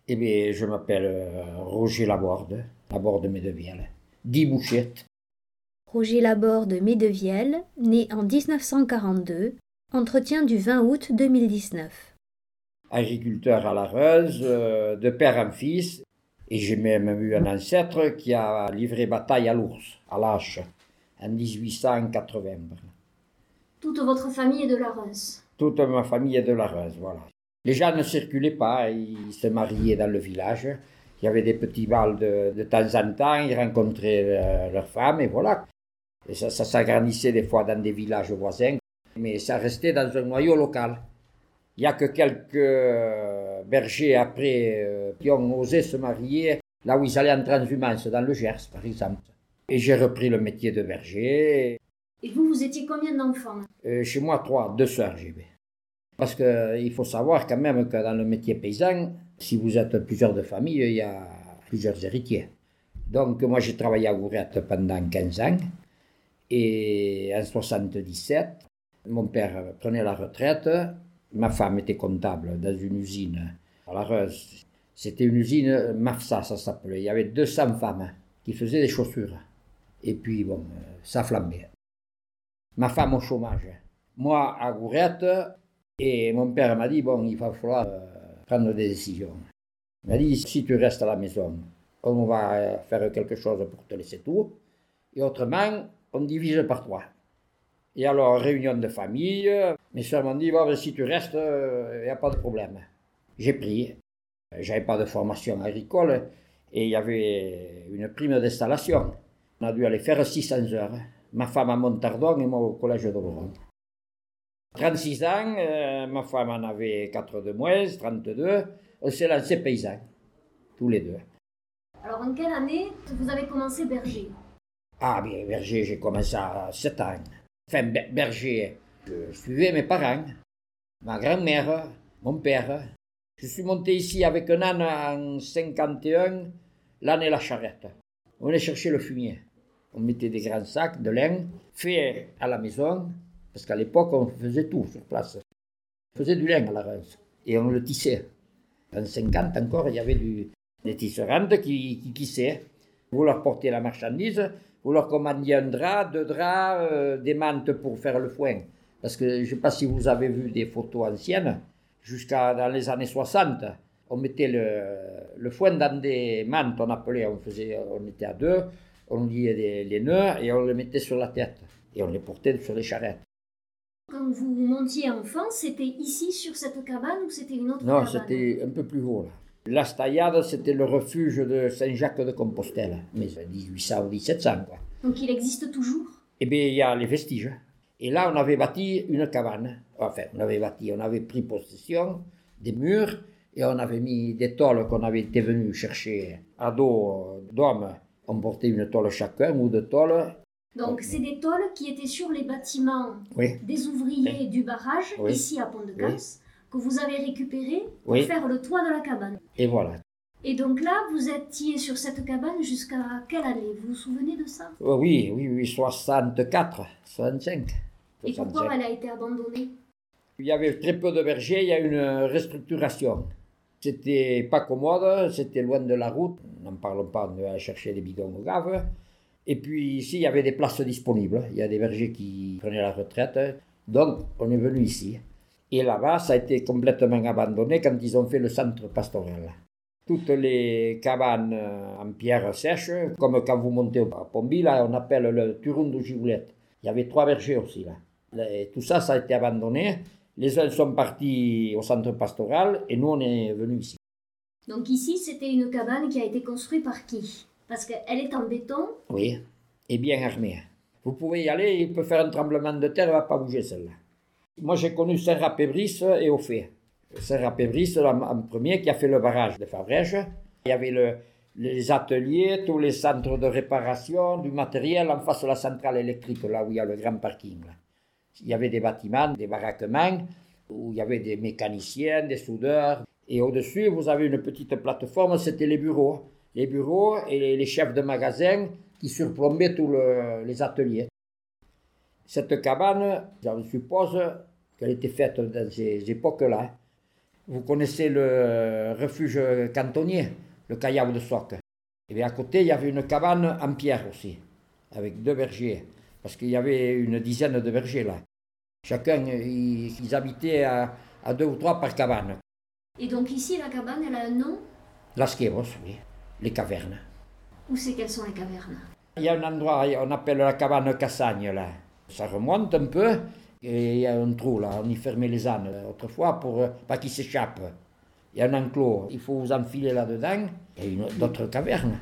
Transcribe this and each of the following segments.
Eh bien, je m'appelle Roger Laborde Medevielle, dit Bouchette. Roger Laborde Medevielle, né en 1942, entretien du 20 août 2019. Agriculteur à la Reuse, de père en fils, et j'ai même eu un ancêtre qui a livré bataille à l'Ours, à l'Ache, en 1880. Toute votre famille est de la Reuse. Toute ma famille est de la Reuse, voilà. Les gens ne circulaient pas, ils se mariaient dans le village. Il y avait des petits bals de temps en temps, ils rencontraient leurs femmes, et voilà. Et ça s'agrandissait des fois dans des villages voisins, mais ça restait dans un noyau local. Il n'y a que quelques bergers après qui ont osé se marier là où ils allaient en transhumance, dans le Gers par exemple. Et j'ai repris le métier de berger. Et vous étiez combien d'enfants? Chez moi, 2 sœurs, j'ai vu. Parce qu'il faut savoir quand même que dans le métier paysan, si vous êtes plusieurs de famille, il y a plusieurs héritiers. Donc moi j'ai travaillé à Gourette pendant 15 ans. Et en 1977, mon père prenait la retraite. Ma femme était comptable dans une usine à la Reuse. C'était une usine Mafsa, ça s'appelait. Il y avait 200 femmes qui faisaient des chaussures. Et puis bon, ça flambait. Ma femme au chômage. Moi à Gourette. Et mon père m'a dit, bon, il va falloir prendre des décisions. Il m'a dit, si tu restes à la maison, on va faire quelque chose pour te laisser tout. Et autrement, on divise par 3. Et alors, réunion de famille, mes soeurs m'ont dit, bon, si tu restes, il n'y a pas de problème. J'ai pris. J'avais pas de formation agricole et il y avait une prime d'installation. On a dû aller faire 600 heures. Ma femme à Montardon et moi au collège de Laurent. 36 ans, ma femme en avait 4 de moins, 32. On s'est lancé paysan, tous les deux. Alors en quelle année vous avez commencé berger? Ah bien, berger, j'ai commencé à 7 ans. Enfin, berger, je suivais mes parents, ma grand-mère, mon père. Je suis monté ici avec un âne en 51, l'âne et la charrette. On allait chercher le fumier. On mettait des grands sacs de lin, fait à la maison, parce qu'à l'époque, on faisait tout sur place. On faisait du lin à la Reuse, et on le tissait. En 50 encore, il y avait des tisserandes qui tissaient. Vous leur portiez la marchandise, vous leur commandiez un drap, 2 draps, des mantes pour faire le foin. Parce que je ne sais pas si vous avez vu des photos anciennes, jusqu'à dans les années 60, on mettait le foin dans des mantes, on était à 2, on liait les nœuds et on le mettait sur la tête. Et on les portait sur les charrettes. Quand vous montiez enfant, c'était ici sur cette cabane ou c'était une autre cabane? Non, c'était un peu plus haut là. La Staillade, c'était le refuge de Saint-Jacques-de-Compostelle, mais 1800 ou 1700 quoi. Donc il existe toujours? Eh bien, il y a les vestiges. Et là, on avait bâti une cabane. Enfin, on avait pris possession des murs et on avait mis des tôles qu'on avait été venus chercher à dos d'hommes. On portait une tôle chacun ou 2 tôles. Donc c'est des tôles qui étaient sur les bâtiments des ouvriers du barrage, ici à Pont-de-Cans, que vous avez récupérées pour faire le toit de la cabane. Et voilà. Et donc là, vous étiez sur cette cabane jusqu'à quelle année? Vous vous souvenez de ça? Oui, 64, 65. Et pourquoi elle a été abandonnée? Il y avait très peu de bergers, il y a eu une restructuration. C'était pas commode, c'était loin de la route. N'en parlons pas, on devait aller chercher des bidons au gave. Et puis ici, il y avait des places disponibles. Il y a des bergers qui prenaient la retraite. Donc, on est venu ici. Et là-bas, ça a été complètement abandonné quand ils ont fait le centre pastoral. Toutes les cabanes en pierre sèche, comme quand vous montez à Pomby, là, on appelle le Turon de Gigoulette. Il y avait 3 bergers aussi, là. Et tout ça, ça a été abandonné. Les uns sont partis au centre pastoral et nous, on est venus ici. Donc ici, c'était une cabane qui a été construite par qui? Parce qu'elle est en béton. Oui, et bien armée. Vous pouvez y aller, il peut faire un tremblement de terre, elle ne va pas bouger celle-là. Moi, j'ai connu Saint-Rapé-Brice et Auffay. Saint-Rapé-Brice, en premier, qui a fait le barrage de Favrèges. Il y avait les ateliers, tous les centres de réparation, du matériel en face de la centrale électrique, là où il y a le grand parking. Là. Il y avait des bâtiments, des baraquements, où il y avait des mécaniciens, des soudeurs. Et au-dessus, vous avez une petite plateforme, c'était les bureaux. Les bureaux et les chefs de magasin qui surplombaient tous les ateliers. Cette cabane, je suppose qu'elle était faite dans ces époques-là. Vous connaissez le refuge cantonnier, le Caillau de Soc. Et bien à côté, il y avait une cabane en pierre aussi, avec 2 bergers, parce qu'il y avait une dizaine de bergers là. Chacun, ils habitaient à 2 ou 3 par cabane. Et donc ici, la cabane, elle a un nom? Las Quebos, oui, les cavernes. Où c'est qu'elles sont les cavernes? Il y a un endroit, on appelle la cabane Cassagne là. Ça remonte un peu, et il y a un trou là, on y fermait les ânes autrefois pour pas qu'ils s'échappent. Il y a un enclos, il faut vous enfiler là-dedans, et d'autres cavernes.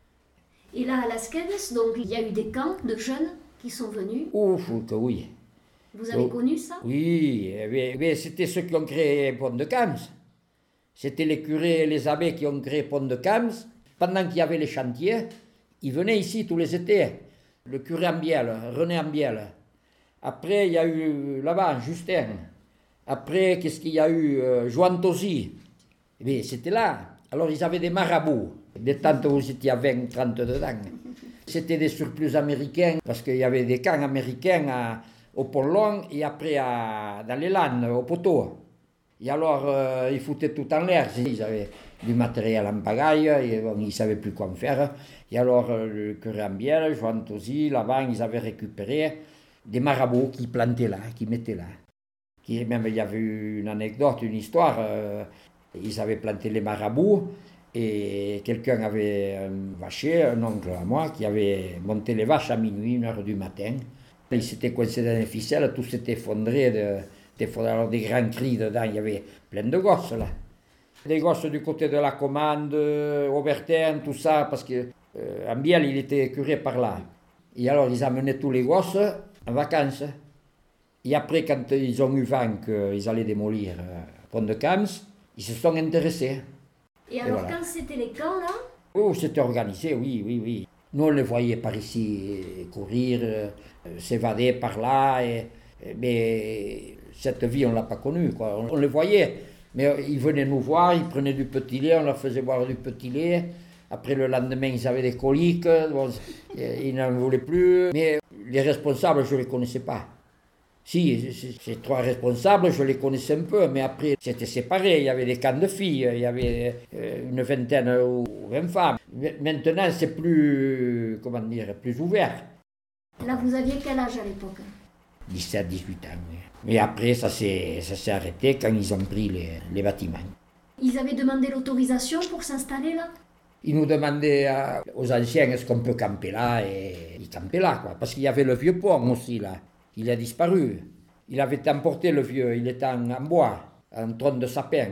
Et là, à Las Quebos, donc il y a eu des camps de jeunes qui sont venus? Ouf, que oui. Vous avez connu ça? Oui, mais c'était ceux qui ont créé Pont-de-Cams. C'était les curés et les abbés qui ont créé Pont-de-Cams. Pendant qu'il y avait les chantiers, ils venaient ici tous les étés. Le curé Ambiel, René Ambiel. Après, il y a eu là-bas, Justin. Après, qu'est-ce qu'il y a eu? Joan Tosi. Mais c'était là. Alors, ils avaient des marabouts. Des tantes où vous étiez à 20, 30 dedans. C'était des surplus américains, parce qu'il y avait des camps américains au Pont Long et après dans les Landes, au Poteau. Et alors, ils foutaient tout en l'air. Ils avaient du matériel en pagaille, et bon, ils ne savaient plus quoi en faire. Et alors, le curé Ambiel, Joan Tosi, là-bas, ils avaient récupéré des marabouts qui plantaient là, qui mettaient là. Même, il y avait eu une anecdote, une histoire. Ils avaient planté les marabouts, et quelqu'un avait un vacher, un oncle à moi, qui avait monté les vaches à minuit, 1h du matin. Il s'était coincé dans les ficelles, tout s'était effondré. Alors des grands cris dedans, il y avait plein de gosses là. Des gosses du côté de la commande, Aubertin, tout ça, parce que Ambiel, il était curé par là. Et alors ils amenaient tous les gosses en vacances. Et après, quand ils ont eu vent qu'ils allaient démolir Pont-de-Cams, ils se sont intéressés. Et alors voilà. Quand c'était les camps là? Oh, c'était organisé, oui. Nous on les voyait par ici courir, s'évader par là, mais cette vie on ne l'a pas connue, quoi. On les voyait, mais ils venaient nous voir, ils prenaient du petit lait, on leur faisait boire du petit lait. Après le lendemain ils avaient des coliques, bon, ils n'en voulaient plus, mais les responsables je ne les connaissais pas. Si, ces 3 responsables, je les connaissais un peu, mais après, c'était séparé. Il y avait des camps de filles, il y avait une vingtaine ou 20 femmes. Maintenant, c'est plus, plus ouvert. Là, vous aviez quel âge à l'époque? 17, 18 ans. Oui. Mais après, ça s'est arrêté quand ils ont pris les bâtiments. Ils avaient demandé l'autorisation pour s'installer là? Ils nous demandaient aux anciens, est-ce qu'on peut camper là? Et ils campaient là, quoi. Parce qu'il y avait le vieux pont aussi, là. Il a disparu. Il avait emporté le vieux, il était en bois, en tronc de sapin.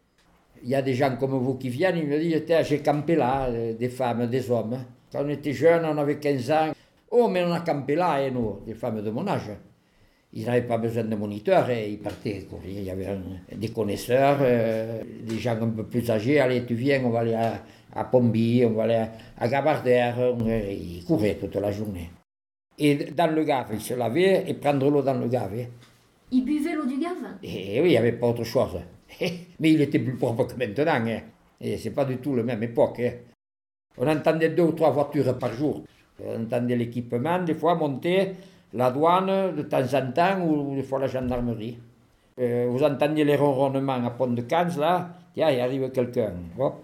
Il y a des gens comme vous qui viennent, ils me disent, j'ai campé là, des femmes, des hommes. Quand on était jeunes, on avait 15 ans. Oh, mais on a campé là, et nous, des femmes de mon âge. Ils n'avaient pas besoin de moniteurs, et ils partaient courir. Il y avait des connaisseurs, des gens un peu plus âgés. Allez, tu viens, on va aller à Pomby, on va aller à Gabardère. Ils couraient toute la journée. Et dans le gave, ils se lavaient et prendre l'eau dans le gave. Ils buvaient l'eau du gave? Et oui, il n'y avait pas autre chose. Mais il était plus propre que maintenant. Et ce n'est pas du tout la même époque. On entendait 2 ou 3 voitures par jour. On entendait l'équipement, des fois monter, la douane de temps en temps, ou des fois la gendarmerie. Vous entendiez les ronronnements à Pont-de-Cams, là, tiens, il arrive quelqu'un. Hop.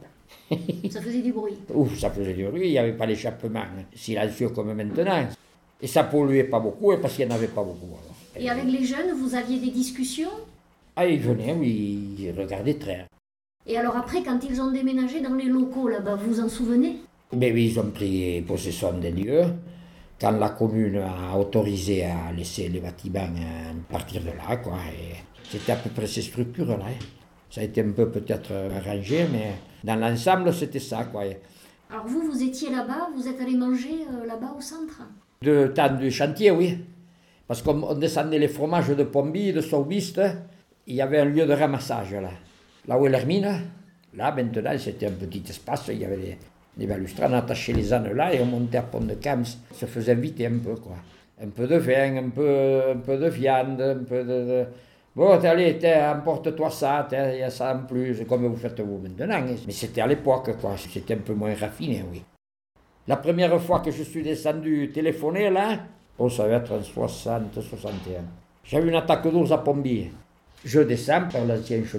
Ça faisait du bruit. Ouf, ça faisait du bruit, il n'y avait pas d'échappement silencieux comme maintenant. Et ça polluait pas beaucoup, parce qu'il n'y en avait pas beaucoup. Alors. Et avec les jeunes, vous aviez des discussions? Ah, ils venaient, oui, ils regardaient très. Et alors après, quand ils ont déménagé dans les locaux là-bas, vous vous en souvenez? Ben oui, ils ont pris possession des lieux. Quand la commune a autorisé à laisser les bâtiments partir de là, quoi. Et c'était à peu près ces structures-là. Ça a été un peu peut-être arrangé, mais dans l'ensemble, c'était ça, quoi. Alors vous étiez là-bas, vous êtes allé manger là-bas au centre? De temps du chantier, oui. Parce qu'on descendait les fromages de Pomby, de Saubiste, il y avait un lieu de ramassage là. Là où est l'hermine, là maintenant c'était un petit espace, il y avait des balustrades, on attachait les ânes là et on montait à Pont-de-Cams. Ça se faisait inviter un peu, quoi. Un peu de vin, un peu de viande, un peu de... Bon, allez, emporte-toi ça, il y a ça en plus, comme vous faites vous maintenant. Mais c'était à l'époque, quoi, c'était un peu moins raffiné, oui. La première fois que je suis descendu téléphoner là, ça va être en 60, 61. J'avais une attaque d'ours à Pomby. Je descends par l'ancien chemin.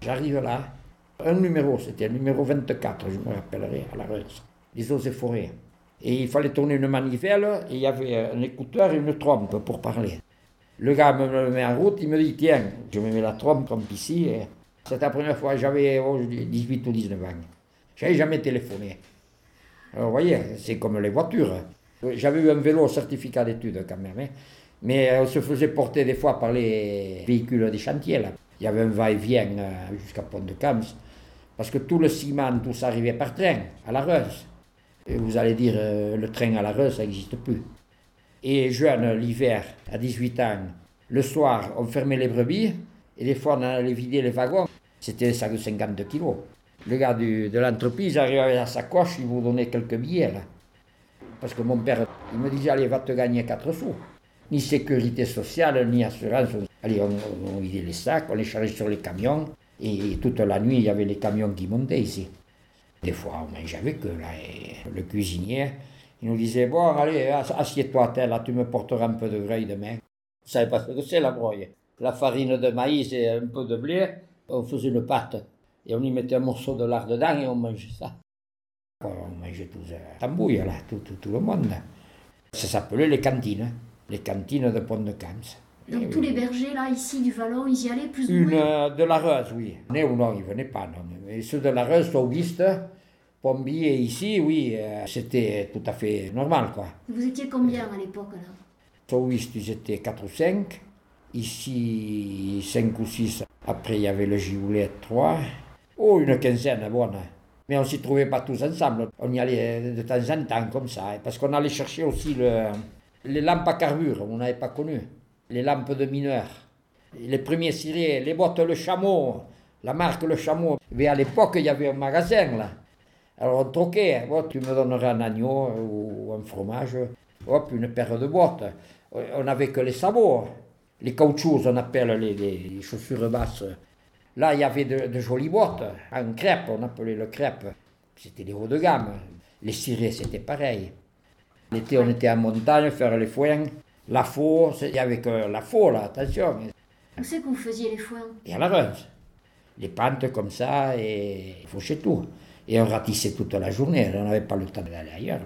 J'arrive là, un numéro, c'était le numéro 24, je me rappellerai, à la Reuse, les eaux et forêts. Et il fallait tourner une manivelle, et il y avait un écouteur et une trompe pour parler. Le gars me met en route, il me dit, tiens, je me mets la trompe ici. Et c'était la première fois que j'avais 18 ou 19 ans. Je n'avais jamais téléphoné. Alors, vous voyez, c'est comme les voitures. J'avais eu un vélo certificat d'études quand même, hein. Mais on se faisait porter des fois par les véhicules des chantiers. Là. Il y avait un va-et-vient jusqu'à Pont-de-Cams, parce que tout le ciment, tout ça arrivait par train, à la Reuse. Et vous allez dire, le train à la Reuse, ça n'existe plus. Et jeune, l'hiver, à 18 ans, le soir, on fermait les brebis, et des fois on allait vider les wagons. C'était des sacs de 50 kilos. Le gars de l'entreprise arrivait avec la sacoche, il vous donnait quelques billets, là. Parce que mon père, il me disait, allez, va te gagner 4 sous. Ni sécurité sociale, ni assurance. Allez, on vidait les sacs, on les chargeait sur les camions, et toute la nuit, il y avait les camions qui montaient ici. Des fois, on mangeait avec eux, là, et le cuisinier, il nous disait, bon, allez, assieds-toi à terre, là, tu me porteras un peu de greuil demain. Vous ne savez pas ce que c'est, la broye. La farine de maïs et un peu de blé, on faisait une pâte, et on y mettait un morceau de lard dedans, et on mangeait ça. On mangeait tous tambouille, là, tout le monde. Ça s'appelait les cantines de Pont-de-Cams. Donc tous les bergers, là, ici, du Vallon, ils y allaient plus ou moins? De la Reuse, oui. Né ou non, ils ne venaient pas, non. Mais ceux de la Reuse, Auguste, Pomby et ici, oui, c'était tout à fait normal, quoi. Vous étiez combien à l'époque, là? Auguste, ils étaient 4 ou 5. Ici, 5 ou 6. Après, il y avait le Giboulet, 3. Oh, une quinzaine, bonne. Mais on ne s'y trouvait pas tous ensemble. On y allait de temps en temps, comme ça. Parce qu'on allait chercher aussi les lampes à carbure, on n'avait pas connu. Les lampes de mineurs. Les premiers cirés, les bottes Le Chameau, la marque Le Chameau. Mais à l'époque, il y avait un magasin, là. Alors on troquait, oh, tu me donnerais un agneau ou un fromage, hop, une paire de bottes. On n'avait que les sabots, les caoutchoucs, on appelle les chaussures basses. Là, il y avait de jolies bottes, en crêpe, on appelait le crêpe. C'était des hauts de gamme. Les cirés, c'était pareil. L'été, on était en montagne, faire les foins. La faux, il y avait que la faux, là, attention. Où c'est que vous faisiez les foins? Et à la Reuse. Les pentes comme ça, et il fauchait tout. Et on ratissait toute la journée, on n'avait pas le temps d'aller ailleurs.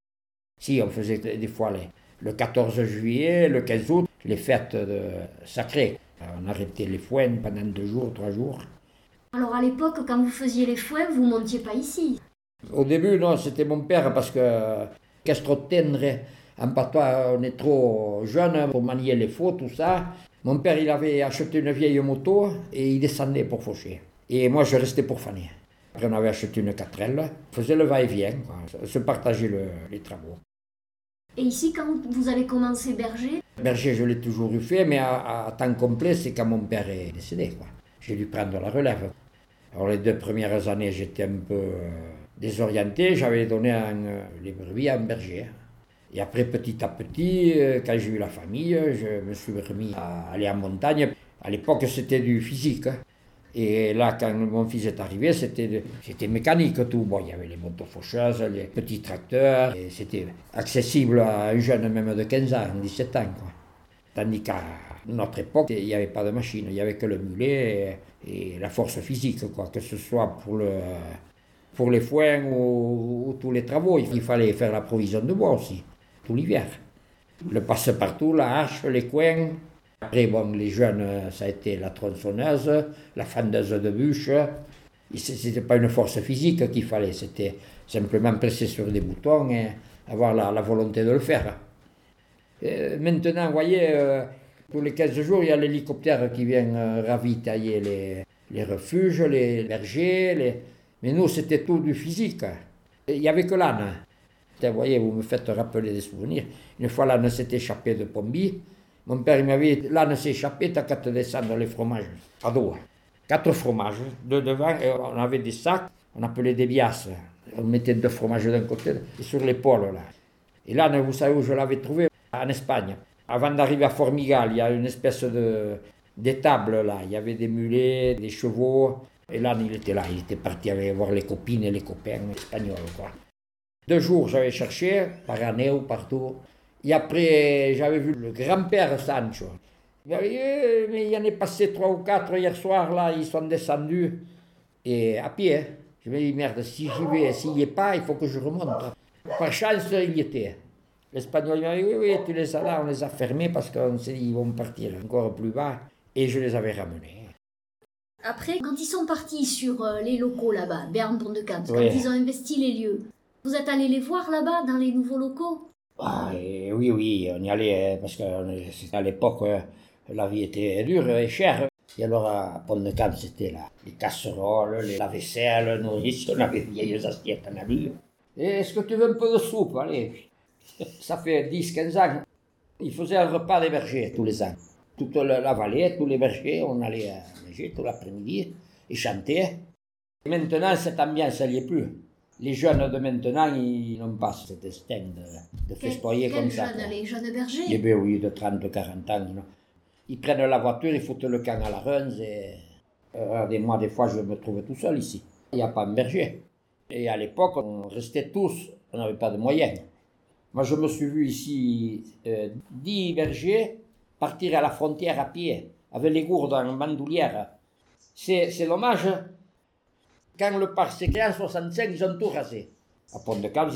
Si, on faisait des fois le 14 juillet, le 15 août, les fêtes sacrées. On arrêtait les foins pendant 2 jours, 3 jours. Alors à l'époque, quand vous faisiez les foins, vous ne montiez pas ici? Au début, non, c'était mon père, parce que qu'est-ce trop tendre, en patois, on est trop jeune pour manier les faux, tout ça. Mon père, il avait acheté une vieille moto et il descendait pour faucher. Et moi, je restais pour faner. Après, on avait acheté une 4L, on faisait le va-et-vient, quoi, se partageait les travaux. Et ici, quand vous avez commencé berger? Berger, je l'ai toujours eu fait, mais à temps complet, c'est quand mon père est décédé, quoi. J'ai dû prendre la relève. Alors, les 2 premières années, j'étais un peu désorienté, j'avais donné les brebis à un berger. Et après, petit à petit, quand j'ai eu la famille, je me suis remis à aller en montagne. À l'époque, c'était du physique. Et là, quand mon fils est arrivé, c'était mécanique tout. Bon, il y avait les motos faucheuses, les petits tracteurs. Et c'était accessible à un jeune même de 15 ans, 17 ans, quoi. Tandis qu'à notre époque, il n'y avait pas de machine. Il n'y avait que le mulet et la force physique, quoi. Que ce soit pour les foins ou tous les travaux. Il fallait faire la provision de bois aussi, tout l'hiver. Le passe-partout, la hache, les coins. Après, bon, les jeunes, ça a été la tronçonneuse, la fendeuse de bûche. C'était pas une force physique qu'il fallait, c'était simplement presser sur des boutons et avoir la volonté de le faire. Maintenant, vous voyez, tous les 15 jours, il y a l'hélicoptère qui vient ravitailler les refuges, les bergers. Mais nous, c'était tout du physique. Il n'y avait que l'âne. Vous voyez, vous me faites rappeler des souvenirs. Une fois, l'âne s'est échappé de Pomby. Mon père il m'avait dit, l'âne s'est échappé, t'as qu'à te descendre les fromages à dos. 4 fromages, 2 devant, et on avait des sacs, on appelait des biasses. On mettait 2 fromages d'un côté et sur l'épaule, là. Et l'âne, vous savez où je l'avais trouvé? En Espagne. Avant d'arriver à Formigal, il y a une espèce d'étable, là. Il y avait des mulets, des chevaux. Et l'âne, il était là, il était parti voir les copines et les copains espagnols, quoi. 2 jours, j'avais cherché, par année ou partout. Et après, j'avais vu le grand-père Sancho. Mais il y en est passé 3 ou 4 hier soir, là, ils sont descendus, et à pied. Je me dis, merde, si j'y vais, s'il n'y est pas, il faut que je remonte. Par chance, il y était. L'Espagnol m'a dit, oui, tu les as là, on les a fermés parce qu'on s'est dit, ils vont partir encore plus bas, et je les avais ramenés. Après, quand ils sont partis sur les locaux là-bas, Berne-Pont-de-Camps, quand ils ont investi les lieux, vous êtes allé les voir là-bas, dans les nouveaux locaux? Oui, on y allait, parce qu'à l'époque, la vie était dure et chère. Et alors, à Pont-de-Camps, c'était là, les casseroles, la vaisselle, nourrice, on avait des vieilles assiettes en alu. Et est-ce que tu veux un peu de soupe? Allez. Ça fait 10-15 ans. Ils faisaient un repas des bergers tous les ans. Toute la vallée, tous les bergers, on allait manger tout l'après-midi et chanter. Et maintenant, cette ambiance, elle n'y est plus. Les jeunes de maintenant, ils n'ont pas cet instinct de festoyer comme ça. Les jeunes bergers? Eh bien oui, de 30-40 ans. Non. Ils prennent la voiture, ils foutent le camp à la Reims et moi, des fois, je me trouve tout seul ici. Il n'y a pas de berger. Et à l'époque, on restait tous, on n'avait pas de moyens. Moi, je me suis vu ici 10 bergers partir à la frontière à pied, avec les gourdes en bandoulière. C'est dommage. Quand le parc s'est créé en 65, ils ont tout rasé. À Pont-de-Camps,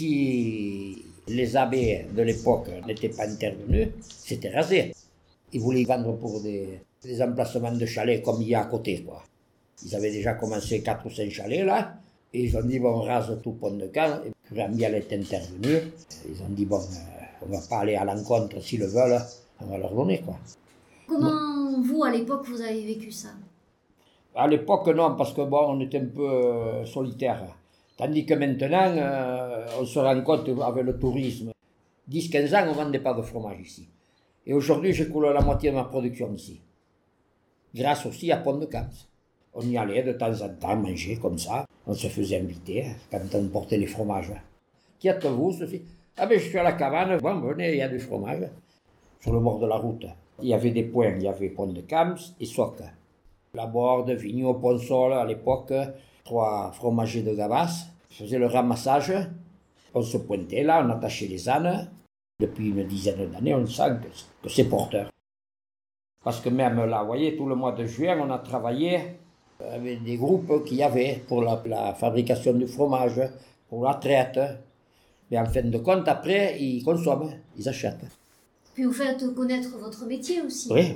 si les abbés de l'époque n'étaient pas intervenus, c'était rasé. Ils voulaient vendre pour des emplacements de chalets comme il y a à côté, quoi. Ils avaient déjà commencé 4 ou 5 chalets, là. Et ils ont dit, bon, on rase tout Pont-de-Camps. Et puis Rambiel est intervenu. Ils ont dit, bon, on ne va pas aller à l'encontre. S'ils le veulent, on va leur donner, quoi. Comment, vous, à l'époque, vous avez vécu ça? À l'époque, non, parce que, bon, on était un peu solitaire. Tandis que maintenant, on se rend compte avec le tourisme. 10-15 ans, on ne vendait pas de fromage ici. Et aujourd'hui, je coule la moitié de ma production ici. Grâce aussi à Pont-de-Camps. On y allait de temps en temps manger comme ça. On se faisait inviter quand on portait les fromages. Qui êtes-vous, Sophie? Ah ben je suis à la cabane. Bon, venez, il y a du fromage. Sur le bord de la route. Il y avait des points, il y avait Pont-de-Camps et Soc. La Borde, Vigneault, Ponsol, à l'époque, 3 fromagers de Gavas. Je faisais le ramassage. On se pointait là, on attachait les ânes. Depuis une dizaine d'années, on sent que c'est porteur. Parce que même là, vous voyez, tout le mois de juin, on a travaillé avec des groupes qu'il y avait pour la fabrication du fromage, pour la traite. Mais en fin de compte, après, ils consomment, ils achètent. Puis vous faites connaître votre métier aussi. Oui.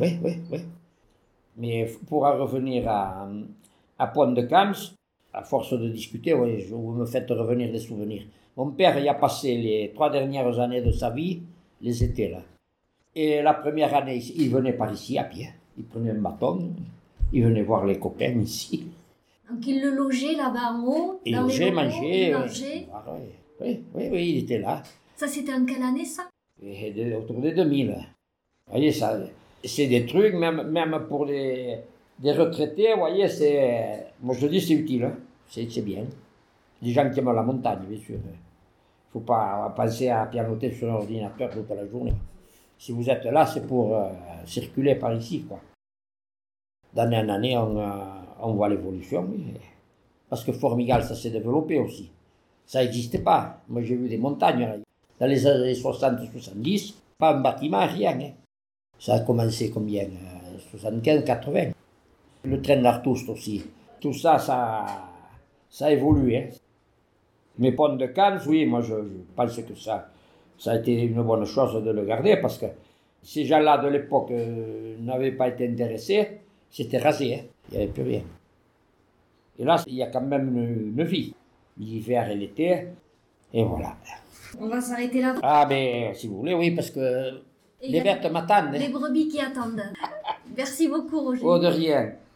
Mais pour en revenir à Pont-de-Camps, à force de discuter, oui, vous me faites revenir des souvenirs. Mon père y a passé les 3 dernières années de sa vie, les étés là. Et la première année, il venait par ici à pied. Il prenait un bâton, il venait voir les copains ici. Donc il le logeait là-bas en haut, il dans logeait, les locaux, mangeait. il mangeait. Oui, il était là. Ça, c'était en quelle année, ça? Autour des 2000. Vous voyez, ça, c'est des trucs, même pour des retraités, vous voyez, moi je dis c'est utile, hein. C'est bien. Des gens qui aiment la montagne, bien sûr. Il ne faut pas penser à pianoter sur un ordinateur toute la journée. Si vous êtes là, c'est pour circuler par ici, quoi. D'année en année, on voit l'évolution. Oui. Parce que Formigal, ça s'est développé aussi. Ça n'existait pas. Moi, j'ai vu des montagnes. Dans les années 60-70, pas un bâtiment, rien. Hein. Ça a commencé combien 75-80. Le train d'Artoust aussi. Tout ça, ça a évolué. Hein. Mais Pont-de-Camps, oui, moi, je pense que ça a été une bonne chose de le garder parce que ces gens-là de l'époque n'avaient pas été intéressés, c'était rasé, hein. Il n'y avait plus rien. Et là, il y a quand même une vie, l'hiver et l'été, et voilà. On va s'arrêter là. Ah, mais si vous voulez, oui, parce que les bêtes m'attendent. Les brebis qui attendent. Merci beaucoup, Roger. Oh, de rien.